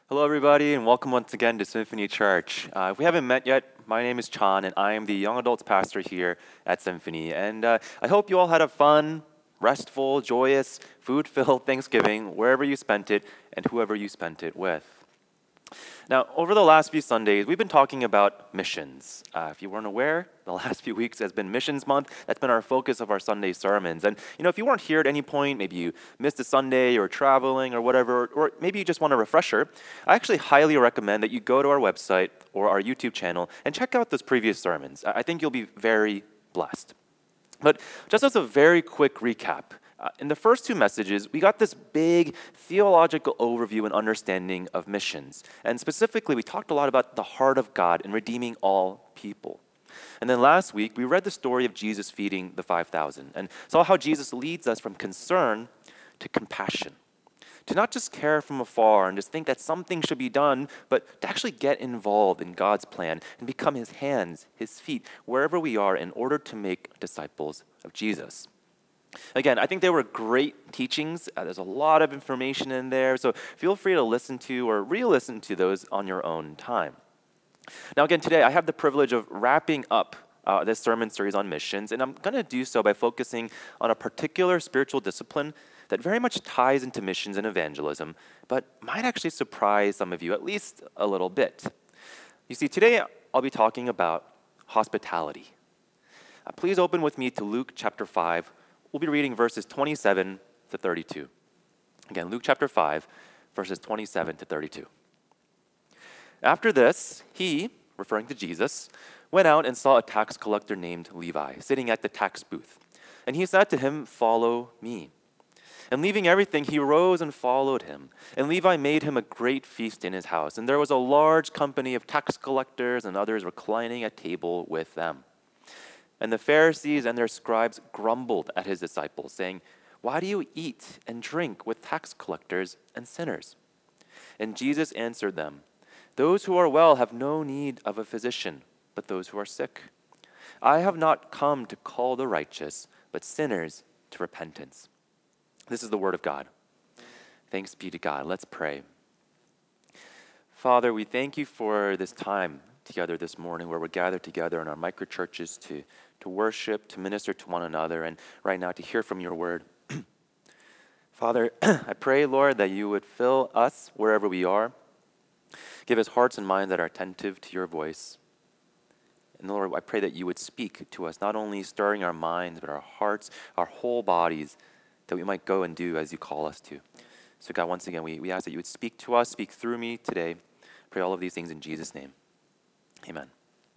Hello, everybody, and welcome once again to Symphony Church. If we haven't met yet, my name is Chan, and I am the young adults pastor here at Symphony. And I hope you all had a fun, restful, joyous, food-filled Thanksgiving wherever you spent it and whoever you spent it with. Now, over the last few Sundays, we've been talking about missions. If you weren't aware, the last few weeks has been Missions Month. That's been our focus of our Sunday sermons. And if you weren't here at any point, maybe you missed a Sunday or traveling or whatever, or maybe you just want a refresher, I actually highly recommend that you go to our website or our YouTube channel and check out those previous sermons. I think you'll be very blessed. But just as a very quick recap, in the first two messages, we got this big theological overview and understanding of missions. And specifically, we talked a lot about the heart of God in redeeming all people. And then last week, we read the story of Jesus feeding the 5,000 and saw how Jesus leads us from concern to compassion. To not just care from afar and just think that something should be done, but to actually get involved in God's plan and become His hands, His feet, wherever we are in order to make disciples of Jesus. Again, I think they were great teachings. There's a lot of information in there, so feel free to listen to or re-listen to those on your own time. Now again, today I have the privilege of wrapping up this sermon series on missions, and I'm going to do so by focusing on a particular spiritual discipline that very much ties into missions and evangelism, but might actually surprise some of you at least a little bit. You see, today I'll be talking about hospitality. Please open with me to Luke chapter 5. We'll be reading verses 27 to 32. Again, Luke chapter 5, verses 27 to 32. After this, he, referring to Jesus, went out and saw a tax collector named Levi sitting at the tax booth. And he said to him, "Follow me." And leaving everything, he rose and followed him. And Levi made him a great feast in his house. And there was a large company of tax collectors and others reclining at table with them. And the Pharisees and their scribes grumbled at his disciples, saying, "Why do you eat and drink with tax collectors and sinners?" And Jesus answered them, "Those who are well have no need of a physician, but those who are sick. I have not come to call the righteous, but sinners to repentance." This is the word of God. Thanks be to God. Let's pray. Father, we thank you for this time together this morning where we're gathered together in our micro churches to worship, to minister to one another, and right now to hear from your word. Father, I pray, Lord, that you would fill us wherever we are. Give us hearts and minds that are attentive to your voice. And Lord, I pray that you would speak to us, not only stirring our minds, but our hearts, our whole bodies, that we might go and do as you call us to. So God, once again, we ask that you would speak to us, speak through me today. Pray all of these things in Jesus' name. Amen.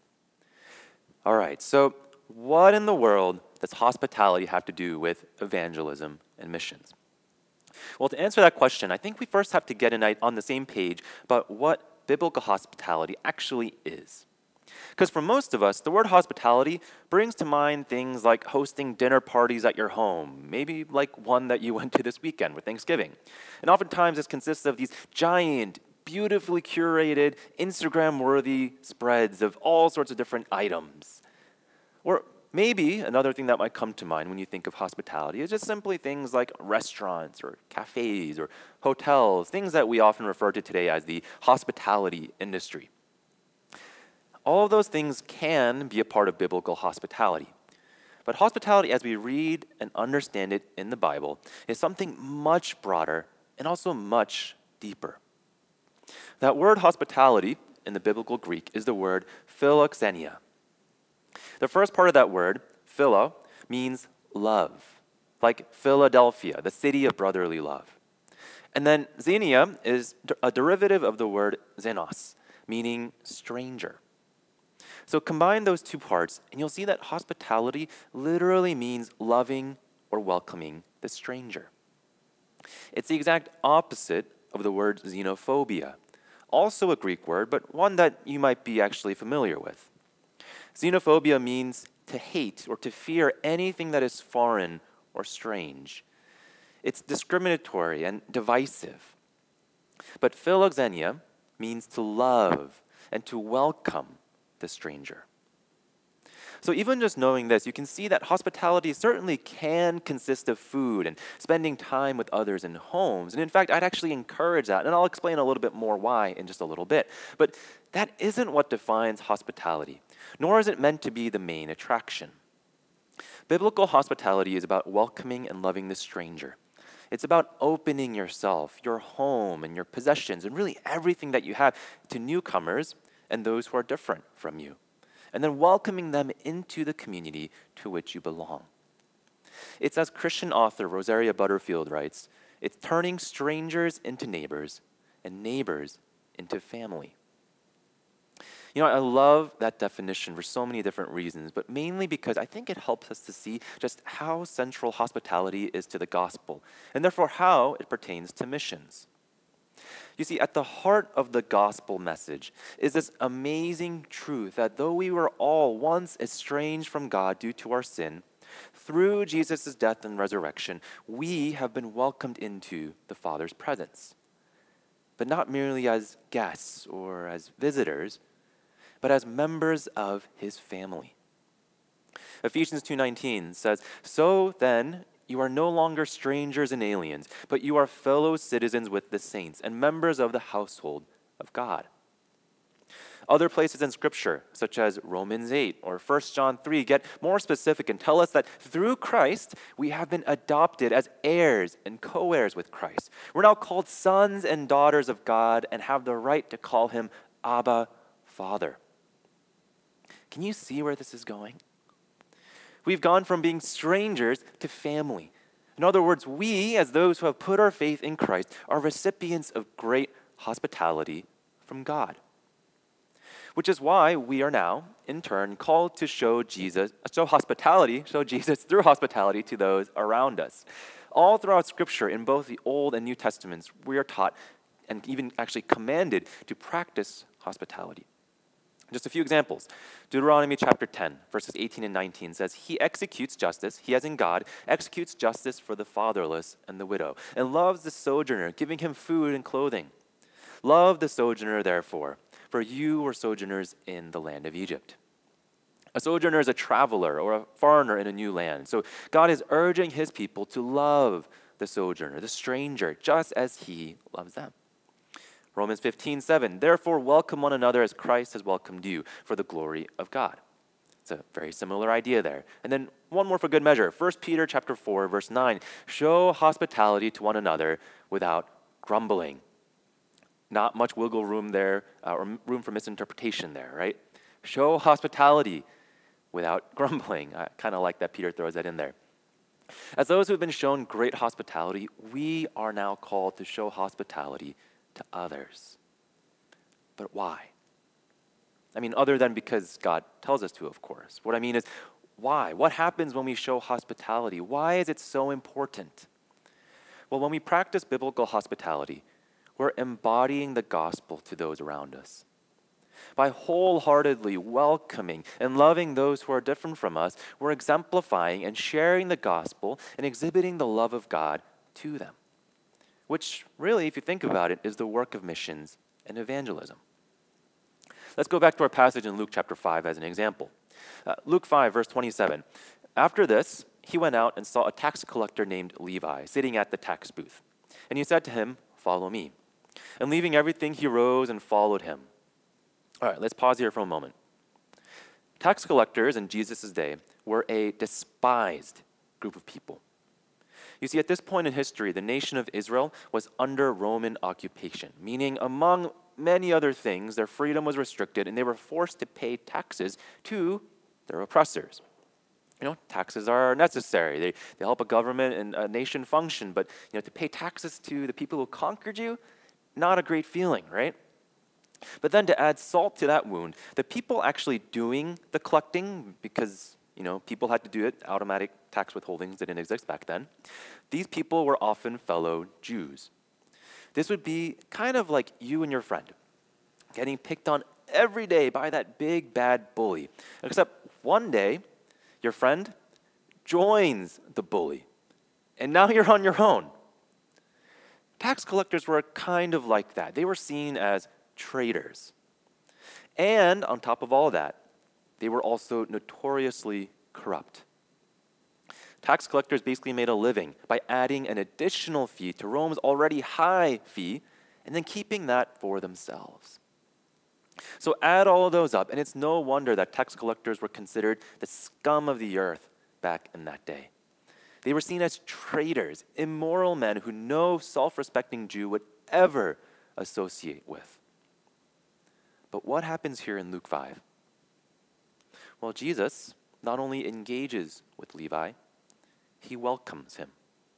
All right, so what in the world does hospitality have to do with evangelism and missions? Well, to answer that question, I think we first have to get on the same page about what biblical hospitality actually is. Because for most of us, the word hospitality brings to mind things like hosting dinner parties at your home, maybe like one that you went to this weekend with Thanksgiving. And oftentimes this consists of these giant, beautifully curated, Instagram-worthy spreads of all sorts of different items. Or maybe another thing that might come to mind when you think of hospitality is just simply things like restaurants or cafes or hotels, things that we often refer to today as the hospitality industry. All of those things can be a part of biblical hospitality. But hospitality, as we read and understand it in the Bible, is something much broader and also much deeper. That word hospitality in the biblical Greek is the word philoxenia. The first part of that word, philo, means love, like Philadelphia, the city of brotherly love. And then xenia is a derivative of the word xenos, meaning stranger. So combine those two parts, and you'll see that hospitality literally means loving or welcoming the stranger. It's the exact opposite of the word xenophobia, also a Greek word, but one that you might be actually familiar with. Xenophobia means to hate or to fear anything that is foreign or strange. It's discriminatory and divisive. But philoxenia means to love and to welcome the stranger. So even just knowing this, you can see that hospitality certainly can consist of food and spending time with others in homes. And in fact, I'd actually encourage that, and I'll explain a little bit more why in just a little bit. But that isn't what defines hospitality, nor is it meant to be the main attraction. Biblical hospitality is about welcoming and loving the stranger. It's about opening yourself, your home, and your possessions, and really everything that you have to newcomers and those who are different from you, and then welcoming them into the community to which you belong. It's as Christian author Rosaria Butterfield writes, it's turning strangers into neighbors and neighbors into family. You know, I love that definition for so many different reasons, but mainly because I think it helps us to see just how central hospitality is to the gospel, and therefore how it pertains to missions. You see, at the heart of the gospel message is this amazing truth that though we were all once estranged from God due to our sin, through Jesus' death and resurrection, we have been welcomed into the Father's presence. But not merely as guests or as visitors, but as members of his family. Ephesians 2:19 says, "So then, you are no longer strangers and aliens, but you are fellow citizens with the saints and members of the household of God." Other places in Scripture, such as Romans 8 or 1 John 3, get more specific and tell us that through Christ, we have been adopted as heirs and co-heirs with Christ. We're now called sons and daughters of God and have the right to call him Abba, Father. Can you see where this is going? We've gone from being strangers to family. In other words, we, as those who have put our faith in Christ, are recipients of great hospitality from God. Which is why we are now, in turn, called to show Jesus through hospitality to those around us. All throughout Scripture, in both the Old and New Testaments, we are taught and even actually commanded to practice hospitality. Just a few examples. Deuteronomy chapter 10, verses 18 and 19 says, "He executes justice, he as in God, executes justice for the fatherless and the widow, and loves the sojourner, giving him food and clothing. Love the sojourner, therefore, for you were sojourners in the land of Egypt." A sojourner is a traveler or a foreigner in a new land. So God is urging his people to love the sojourner, the stranger, just as he loves them. Romans 15:7, "Therefore welcome one another as Christ has welcomed you for the glory of God." It's a very similar idea there. And then one more for good measure. 1 Peter chapter 4, verse 9, "Show hospitality to one another without grumbling." Not much wiggle room there, or room for misinterpretation there, right? Show hospitality without grumbling. I kind of like that Peter throws that in there. As those who have been shown great hospitality, we are now called to show hospitality to others. But why? I mean, other than because God tells us to, of course. What I mean is, why? What happens when we show hospitality? Why is it so important? Well, when we practice biblical hospitality, we're embodying the gospel to those around us. By wholeheartedly welcoming and loving those who are different from us, we're exemplifying and sharing the gospel and exhibiting the love of God to them. Which really, if you think about it, is the work of missions and evangelism. Let's go back to our passage in Luke chapter 5 as an example. Luke 5, verse 27. "After this, he went out and saw a tax collector named Levi sitting at the tax booth. And he said to him, 'Follow me.' And leaving everything, he rose and followed him." All right, let's pause here for a moment. Tax collectors in Jesus' day were a despised group of people. You see, at this point in history, the nation of Israel was under Roman occupation, meaning among many other things, their freedom was restricted and they were forced to pay taxes to their oppressors. You know, taxes are necessary. They help a government and a nation function, but to pay taxes to the people who conquered you, not a great feeling, right? But then to add salt to that wound, the people actually doing the collecting, because people had to do it, automatic tax withholdings didn't exist back then. These people were often fellow Jews. This would be kind of like you and your friend getting picked on every day by that big bad bully. Except one day, your friend joins the bully, and now you're on your own. Tax collectors were kind of like that. They were seen as traitors. And on top of all that, they were also notoriously corrupt. Tax collectors basically made a living by adding an additional fee to Rome's already high fee and then keeping that for themselves. So add all of those up, and it's no wonder that tax collectors were considered the scum of the earth back in that day. They were seen as traitors, immoral men who no self-respecting Jew would ever associate with. But what happens here in Luke 5? Well, Jesus not only engages with Levi, he welcomes him.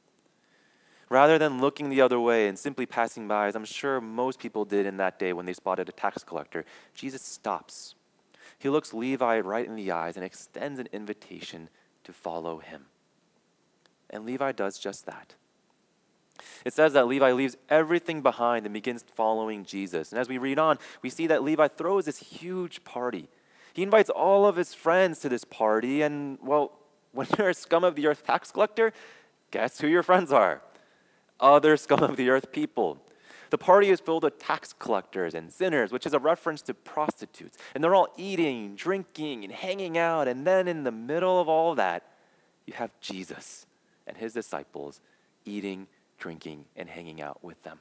Rather than looking the other way and simply passing by, as I'm sure most people did in that day when they spotted a tax collector, Jesus stops. He looks Levi right in the eyes and extends an invitation to follow him. And Levi does just that. It says that Levi leaves everything behind and begins following Jesus. And as we read on, we see that Levi throws this huge party. He invites all of his friends to this party, and well, when you're a scum of the earth tax collector, guess who your friends are? Other scum of the earth people. The party is filled with tax collectors and sinners, which is a reference to prostitutes. And they're all eating, drinking, and hanging out. And then in the middle of all that, you have Jesus and his disciples eating, drinking, and hanging out with them.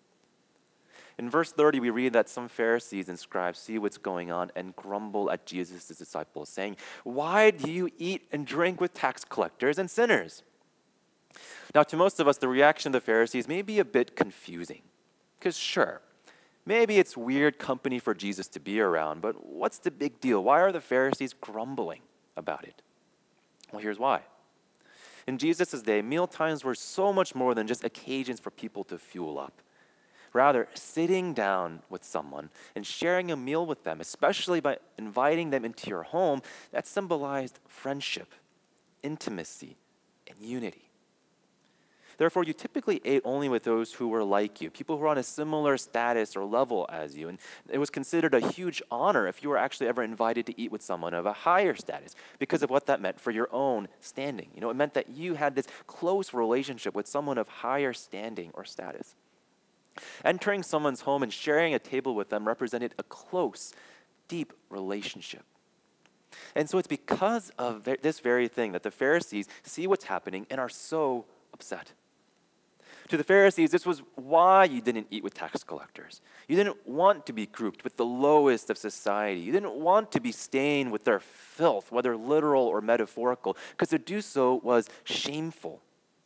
In verse 30, we read that some Pharisees and scribes see what's going on and grumble at Jesus' disciples, saying, "Why do you eat and drink with tax collectors and sinners?" Now, to most of us, the reaction of the Pharisees may be a bit confusing. Because sure, maybe it's weird company for Jesus to be around, but what's the big deal? Why are the Pharisees grumbling about it? Well, here's why. In Jesus' day, meal times were so much more than just occasions for people to fuel up. Rather, sitting down with someone and sharing a meal with them, especially by inviting them into your home, that symbolized friendship, intimacy, and unity. Therefore, you typically ate only with those who were like you, people who were on a similar status or level as you. And it was considered a huge honor if you were actually ever invited to eat with someone of a higher status because of what that meant for your own standing. It meant that you had this close relationship with someone of higher standing or status. Entering someone's home and sharing a table with them represented a close, deep relationship. And so it's because of this very thing that the Pharisees see what's happening and are so upset. To the Pharisees, this was why you didn't eat with tax collectors. You didn't want to be grouped with the lowest of society. You didn't want to be stained with their filth, whether literal or metaphorical, because to do so was shameful.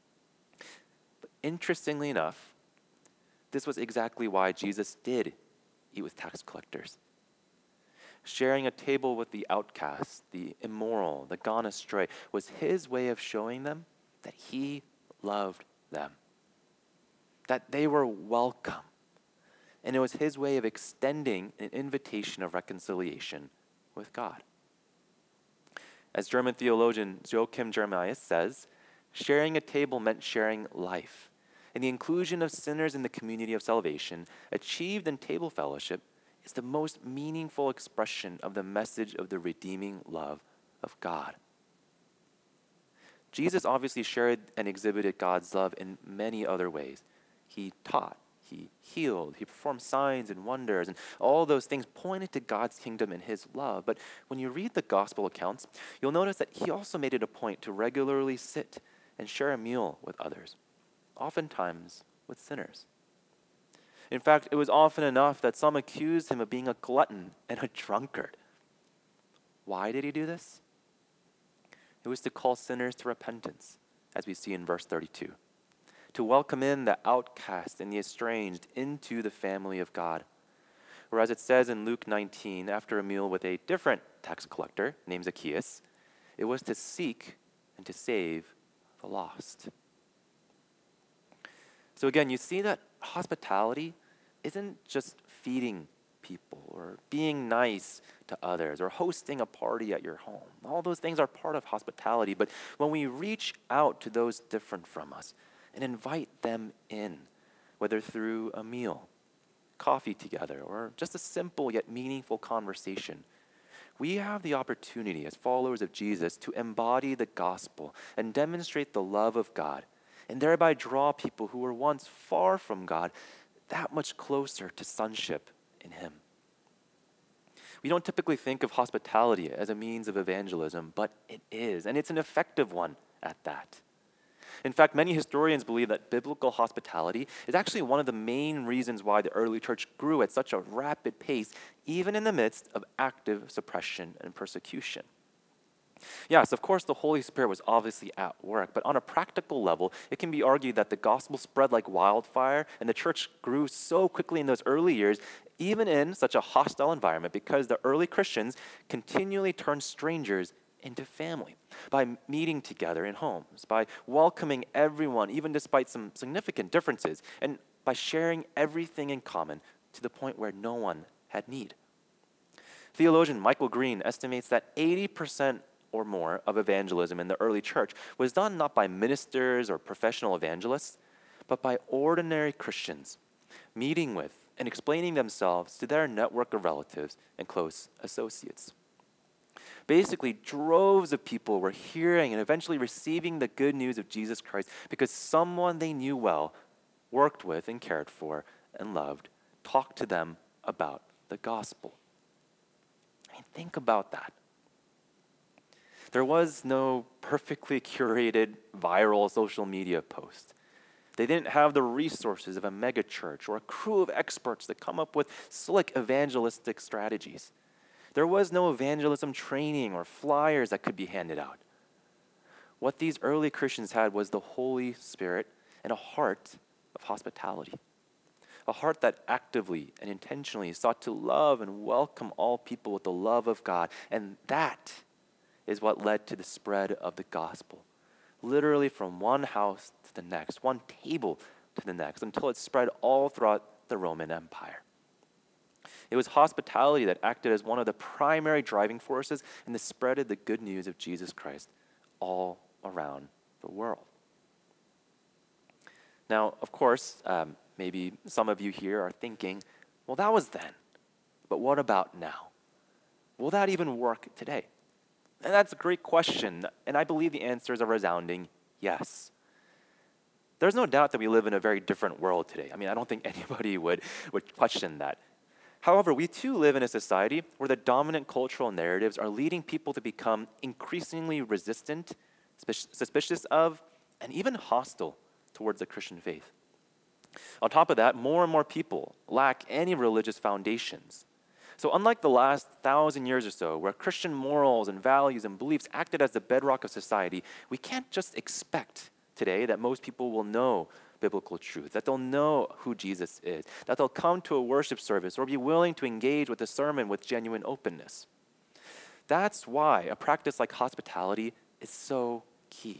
But interestingly enough, this was exactly why Jesus did eat with tax collectors. Sharing a table with the outcast, the immoral, the gone astray, was his way of showing them that he loved them, that they were welcome. And it was his way of extending an invitation of reconciliation with God. As German theologian Joachim Jeremias says, sharing a table meant sharing life. And the inclusion of sinners in the community of salvation, achieved in table fellowship, is the most meaningful expression of the message of the redeeming love of God. Jesus obviously shared and exhibited God's love in many other ways. He taught, he healed, he performed signs and wonders, and all those things pointed to God's kingdom and his love. But when you read the gospel accounts, you'll notice that he also made it a point to regularly sit and share a meal with others, oftentimes with sinners. In fact, it was often enough that some accused him of being a glutton and a drunkard. Why did he do this? It was to call sinners to repentance, as we see in verse 32, to welcome in the outcast and the estranged into the family of God. Or as it says in Luke 19, after a meal with a different tax collector named Zacchaeus, it was to seek and to save the lost. So again, you see that hospitality isn't just feeding people or being nice to others or hosting a party at your home. All those things are part of hospitality, but when we reach out to those different from us and invite them in, whether through a meal, coffee together, or just a simple yet meaningful conversation, we have the opportunity as followers of Jesus to embody the gospel and demonstrate the love of God, and thereby draw people who were once far from God that much closer to sonship in him. We don't typically think of hospitality as a means of evangelism, but it is, and it's an effective one at that. In fact, many historians believe that biblical hospitality is actually one of the main reasons why the early church grew at such a rapid pace, even in the midst of active suppression and persecution. Yes, of course, the Holy Spirit was obviously at work, but on a practical level, it can be argued that the gospel spread like wildfire, and the church grew so quickly in those early years, even in such a hostile environment, because the early Christians continually turned strangers into family by meeting together in homes, by welcoming everyone, even despite some significant differences, and by sharing everything in common to the point where no one had need. Theologian Michael Green estimates that 80% or more of evangelism in the early church was done not by ministers or professional evangelists, but by ordinary Christians meeting with and explaining themselves to their network of relatives and close associates. Basically, droves of people were hearing and eventually receiving the good news of Jesus Christ because someone they knew well, worked with and cared for and loved, talked to them about the gospel. I mean, think about that. There was no perfectly curated viral social media post. They didn't have the resources of a megachurch or a crew of experts that come up with slick evangelistic strategies. There was no evangelism training or flyers that could be handed out. What these early Christians had was the Holy Spirit and a heart of hospitality, a heart that actively and intentionally sought to love and welcome all people with the love of God. And that is what led to the spread of the gospel, literally from one house to the next, one table to the next, until it spread all throughout the Roman Empire. It was hospitality that acted as one of the primary driving forces in the spread of the good news of Jesus Christ all around the world. Now, of course, maybe some of you here are thinking, well, that was then, but what about now? Will that even work today? And that's a great question, and I believe the answer is a resounding yes. There's no doubt that we live in a very different world today. I mean, I don't think anybody would question that. However, we too live in a society where the dominant cultural narratives are leading people to become increasingly resistant, suspicious of, and even hostile towards the Christian faith. On top of that, more and more people lack any religious foundations. So unlike the last 1,000 years or so, where Christian morals and values and beliefs acted as the bedrock of society, we can't just expect today that most people will know biblical truth, that they'll know who Jesus is, that they'll come to a worship service or be willing to engage with a sermon with genuine openness. That's why a practice like hospitality is so key.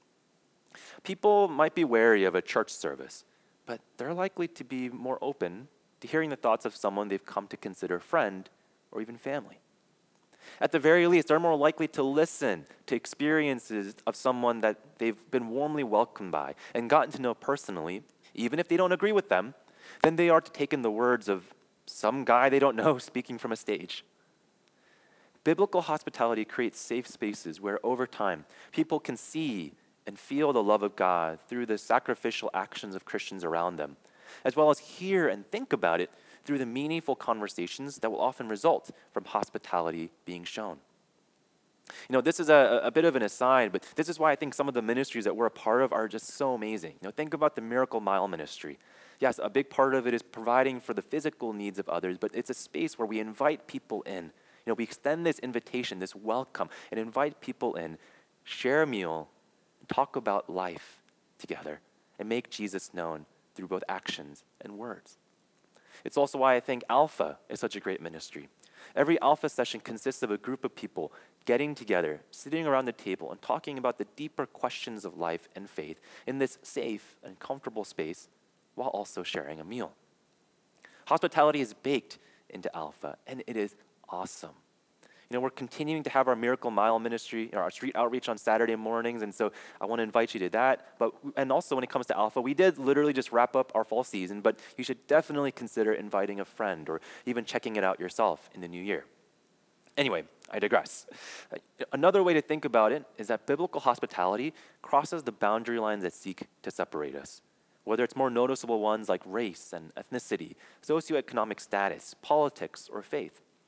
People might be wary of a church service, but they're likely to be more open to hearing the thoughts of someone they've come to consider friend or even family. At the very least, they're more likely to listen to experiences of someone that they've been warmly welcomed by and gotten to know personally, even if they don't agree with them, than they are to take in the words of some guy they don't know speaking from a stage. Biblical hospitality creates safe spaces where, over time, people can see and feel the love of God through the sacrificial actions of Christians around them, as well as hear and think about it through the meaningful conversations that will often result from hospitality being shown. You know, this is a bit of an aside, but this is why I think some of the ministries that we're a part of are just so amazing. You know, think about the Miracle Mile ministry. Yes, a big part of it is providing for the physical needs of others, but it's a space where we invite people in. You know, we extend this invitation, this welcome, and invite people in, share a meal, and talk about life together, and make Jesus known through both actions and words. It's also why I think Alpha is such a great ministry. Every Alpha session consists of a group of people getting together, sitting around the table, and talking about the deeper questions of life and faith in this safe and comfortable space while also sharing a meal. Hospitality is baked into Alpha, and it is awesome. You know, we're continuing to have our Miracle Mile ministry, our street outreach on Saturday mornings, and so I want to invite you to that. And also when it comes to Alpha, we did literally just wrap up our fall season, but you should definitely consider inviting a friend or even checking it out yourself in the new year. Anyway, I digress. Another way to think about it is that biblical hospitality crosses the boundary lines that seek to separate us, whether it's more noticeable ones like race and ethnicity, socioeconomic status, politics, or faith.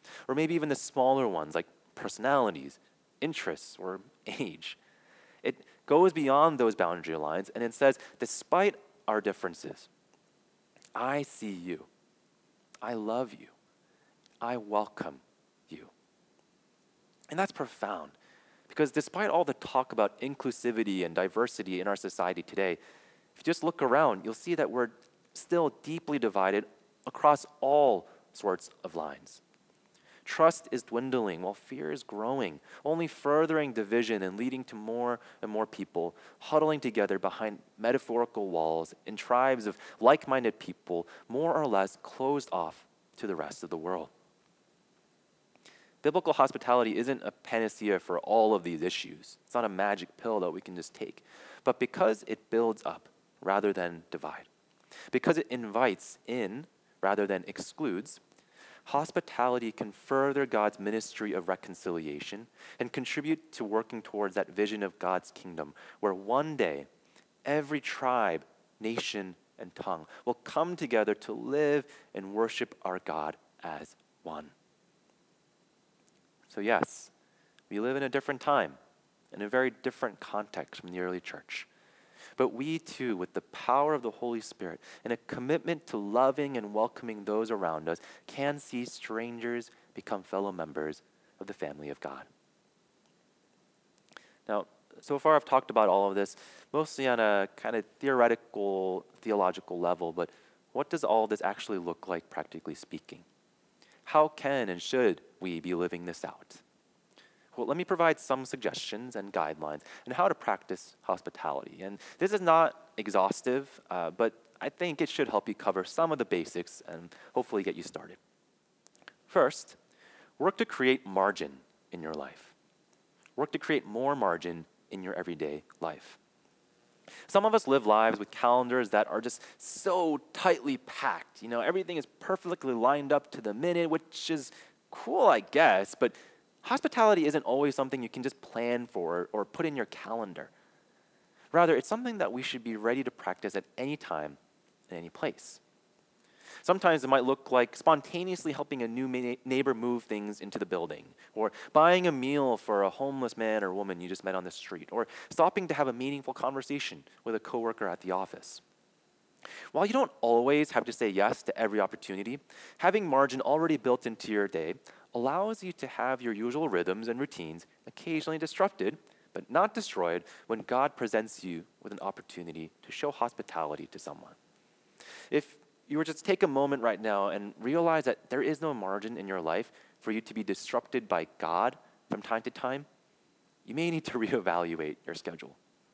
or maybe even the smaller ones like personalities, interests, or age. It goes beyond those boundary lines and it says, despite our differences, I see you, I love you, I welcome you. And that's profound because despite all the talk about inclusivity and diversity in our society today, if you just look around, you'll see that we're still deeply divided across all sorts of lines. Trust is dwindling while fear is growing, only furthering division and leading to more and more people huddling together behind metaphorical walls in tribes of like-minded people, more or less closed off to the rest of the world. Biblical hospitality isn't a panacea for all of these issues. It's not a magic pill that we can just take. But because it builds up rather than divide, because it invites in rather than excludes, hospitality can further God's ministry of reconciliation and contribute to working towards that vision of God's kingdom, where one day every tribe, nation, and tongue will come together to live and worship our God as one. So yes, we live in a different time, in a very different context from the early church. But we too, with the power of the Holy Spirit and a commitment to loving and welcoming those around us, can see strangers become fellow members of the family of God. Now, so far I've talked about all of this mostly on a kind of theoretical, theological level, but what does all this actually look like practically speaking? How can and should we be living this out? Well, let me provide some suggestions and guidelines on how to practice hospitality. And this is not exhaustive, but I think it should help you cover some of the basics and hopefully get you started. First, work to create margin in your life. Work to create more margin in your everyday life. Some of us live lives with calendars that are just so tightly packed. You know, everything is perfectly lined up to the minute, which is cool, I guess, but hospitality isn't always something you can just plan for or put in your calendar. Rather, it's something that we should be ready to practice at any time, in any place. Sometimes it might look like spontaneously helping a new neighbor move things into the building, or buying a meal for a homeless man or woman you just met on the street, or stopping to have a meaningful conversation with a coworker at the office. While you don't always have to say yes to every opportunity, having margin already built into your day allows you to have your usual rhythms and routines occasionally disrupted, but not destroyed when God presents you with an opportunity to show hospitality to someone. If you were to take a moment right now and realize that there is no margin in your life for you to be disrupted by God from time to time, you may need to reevaluate your schedule.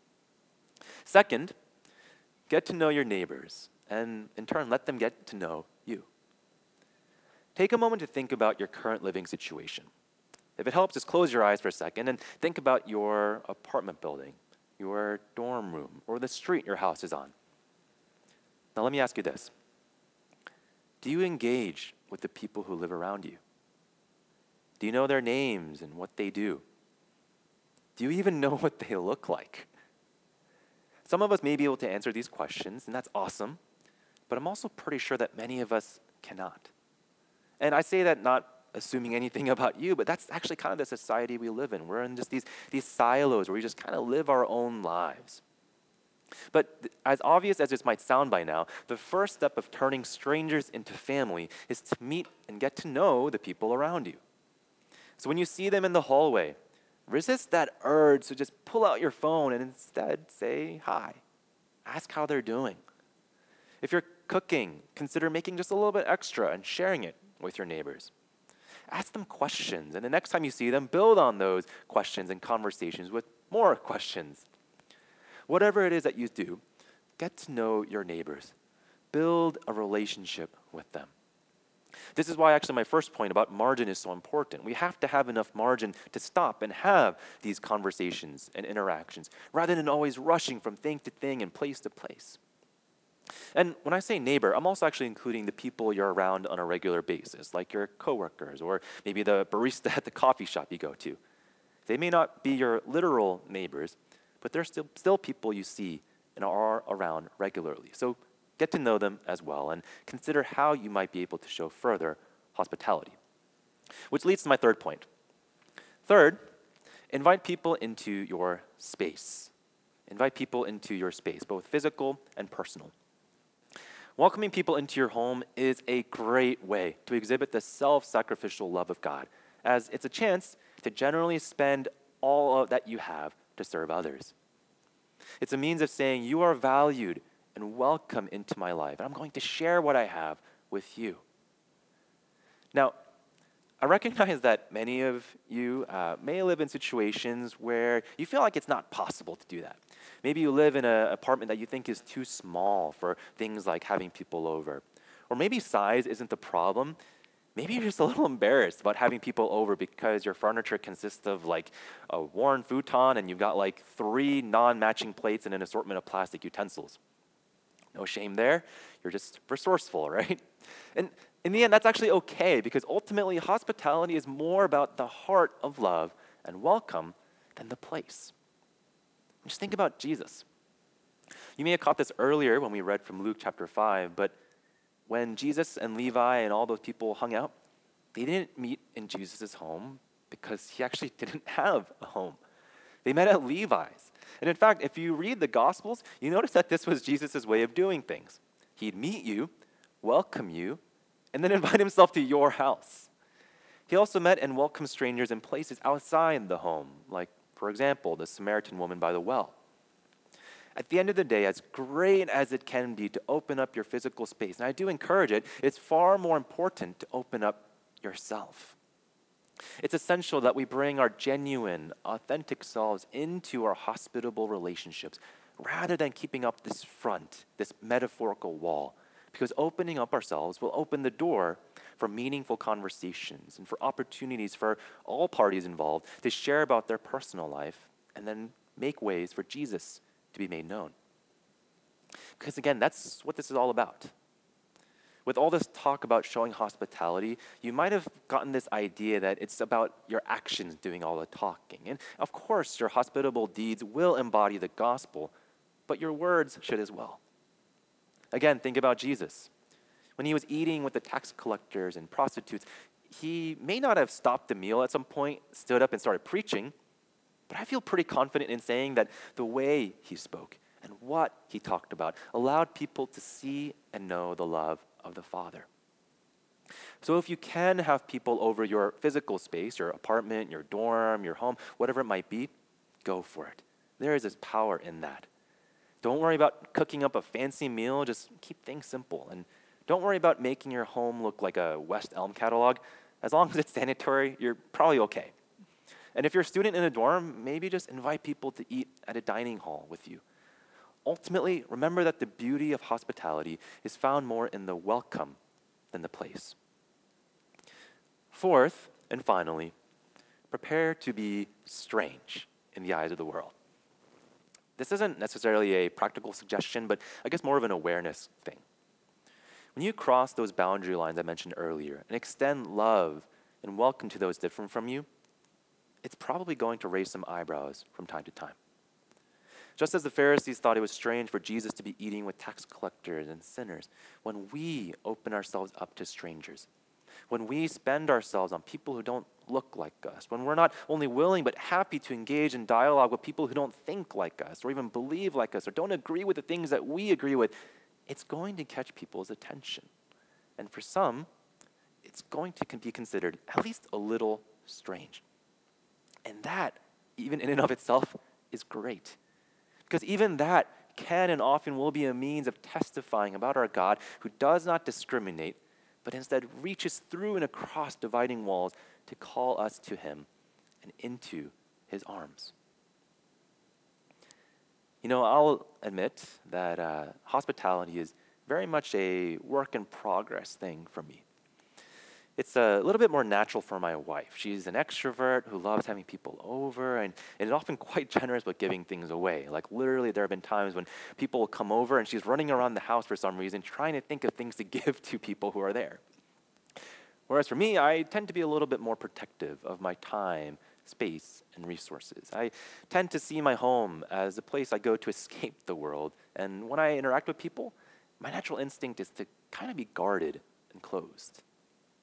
Second, get to know your neighbors, and in turn, let them get to know you. Take a moment to think about your current living situation. If it helps, just close your eyes for a second and think about your apartment building, your dorm room, or the street your house is on. Now let me ask you this. Do you engage with the people who live around you? Do you know their names and what they do? Do you even know what they look like? Some of us may be able to answer these questions, and that's awesome, but I'm also pretty sure that many of us cannot. And I say that not assuming anything about you, but that's actually kind of the society we live in. We're in just these silos where we just kind of live our own lives. But as obvious as this might sound by now, the first step of turning strangers into family is to meet and get to know the people around you. So when you see them in the hallway, resist that urge to just pull out your phone and instead say hi. Ask how they're doing. If you're cooking, consider making just a little bit extra and sharing it with your neighbors. Ask them questions, and the next time you see them, build on those questions and conversations with more questions. Whatever it is that you do, get to know your neighbors. Build a relationship with them. This is why actually my first point about margin is so important. We have to have enough margin to stop and have these conversations and interactions rather than always rushing from thing to thing and place to place. And when I say neighbor, I'm also actually including the people you're around on a regular basis, like your coworkers or maybe the barista at the coffee shop you go to. They may not be your literal neighbors, but they're still people you see and are around regularly. So get to know them as well and consider how you might be able to show further hospitality. Which leads to my third point. Third, invite people into your space. Invite people into your space, both physical and personal. Welcoming people into your home is a great way to exhibit the self-sacrificial love of God, as it's a chance to generally spend all of that you have to serve others. It's a means of saying, you are valued and welcome into my life, and I'm going to share what I have with you. Now, I recognize that many of you may live in situations where you feel like it's not possible to do that. Maybe you live in an apartment that you think is too small for things like having people over. Or maybe size isn't the problem. Maybe you're just a little embarrassed about having people over because your furniture consists of like a worn futon and you've got like 3 non-matching plates and an assortment of plastic utensils. No shame there. You're just resourceful, right? And in the end, that's actually okay because ultimately hospitality is more about the heart of love and welcome than the place. Just think about Jesus. You may have caught this earlier when we read from Luke chapter 5, but when Jesus and Levi and all those people hung out, they didn't meet in Jesus' home because he actually didn't have a home. They met at Levi's. And in fact, if you read the Gospels, you notice that this was Jesus' way of doing things. He'd meet you, welcome you, and then invite himself to your house. He also met and welcomed strangers in places outside the home, like, for example, the Samaritan woman by the well. At the end of the day, as great as it can be to open up your physical space, and I do encourage it, it's far more important to open up yourself. It's essential that we bring our genuine, authentic selves into our hospitable relationships rather than keeping up this front, this metaphorical wall, because opening up ourselves will open the door for meaningful conversations and for opportunities for all parties involved to share about their personal life and then make ways for Jesus to be made known. Because again, that's what this is all about. With all this talk about showing hospitality, you might have gotten this idea that it's about your actions doing all the talking. And of course, your hospitable deeds will embody the gospel, but your words should as well. Again, think about Jesus. When he was eating with the tax collectors and prostitutes, he may not have stopped the meal at some point, stood up and started preaching, but I feel pretty confident in saying that the way he spoke and what he talked about allowed people to see and know the love of the Father. So if you can have people over your physical space, your apartment, your dorm, your home, whatever it might be, go for it. There is this power in that. Don't worry about cooking up a fancy meal, just keep things simple. And don't worry about making your home look like a West Elm catalog. As long as it's sanitary, you're probably okay. And if you're a student in a dorm, maybe just invite people to eat at a dining hall with you. Ultimately, remember that the beauty of hospitality is found more in the welcome than the place. Fourth, and finally, prepare to be strange in the eyes of the world. This isn't necessarily a practical suggestion, but I guess more of an awareness thing. When you cross those boundary lines I mentioned earlier and extend love and welcome to those different from you, it's probably going to raise some eyebrows from time to time. Just as the Pharisees thought it was strange for Jesus to be eating with tax collectors and sinners, when we open ourselves up to strangers, when we spend ourselves on people who don't look like us, when we're not only willing but happy to engage in dialogue with people who don't think like us or even believe like us or don't agree with the things that we agree with, it's going to catch people's attention. And for some, it's going to be considered at least a little strange. And that, even in and of itself, is great. Because even that can and often will be a means of testifying about our God who does not discriminate, but instead reaches through and across dividing walls to call us to him and into his arms. You know, I'll admit that hospitality is very much a work in progress thing for me. It's a little bit more natural for my wife. She's an extrovert who loves having people over and is often quite generous with giving things away. Like literally there have been times when people will come over and she's running around the house for some reason trying to think of things to give to people who are there. Whereas for me, I tend to be a little bit more protective of my time, space, and resources. I tend to see my home as a place I go to escape the world. And when I interact with people, my natural instinct is to kind of be guarded and closed.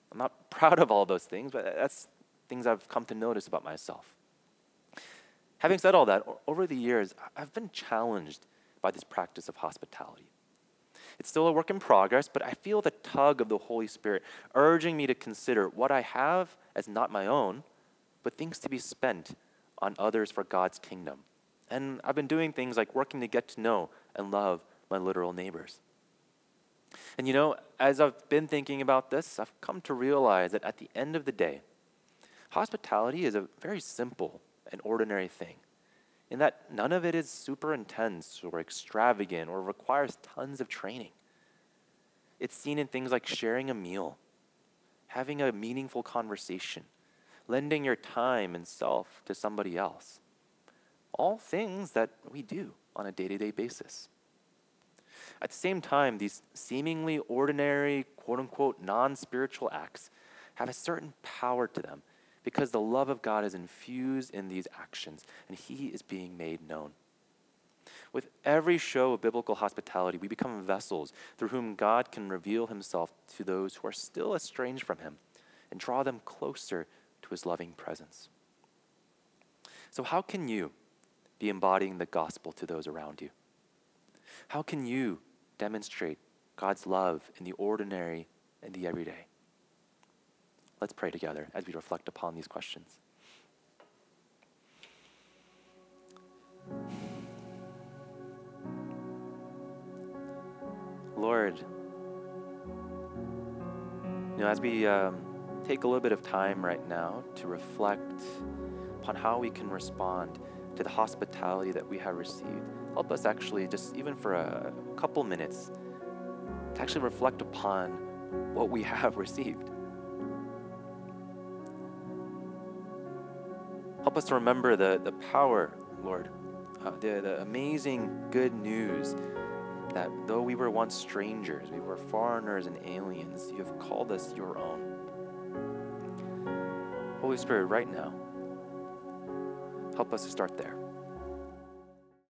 I'm not proud of all those things, but that's things I've come to notice about myself. Having said all that, over the years, I've been challenged by this practice of hospitality. It's still a work in progress, but I feel the tug of the Holy Spirit urging me to consider what I have as not my own, but things to be spent on others for God's kingdom. And I've been doing things like working to get to know and love my literal neighbors. And as I've been thinking about this, I've come to realize that at the end of the day, hospitality is a very simple and ordinary thing, in that none of it is super intense or extravagant or requires tons of training. It's seen in things like sharing a meal, having a meaningful conversation, lending your time and self to somebody else. All things that we do on a day-to-day basis. At the same time, these seemingly ordinary, quote-unquote, non-spiritual acts have a certain power to them because the love of God is infused in these actions and He is being made known. With every show of biblical hospitality, we become vessels through whom God can reveal Himself to those who are still estranged from Him and draw them closer to His loving presence. So how can you be embodying the gospel to those around you? How can you demonstrate God's love in the ordinary and the everyday? Let's pray together as we reflect upon these questions. Lord, as we take a little bit of time right now to reflect upon how we can respond to the hospitality that we have received, help us actually just even for a couple minutes to actually reflect upon what we have received. Help us to remember the power, Lord, the amazing good news that though we were once strangers, we were foreigners and aliens, you have called us your own. Holy Spirit, right now, help us to start there.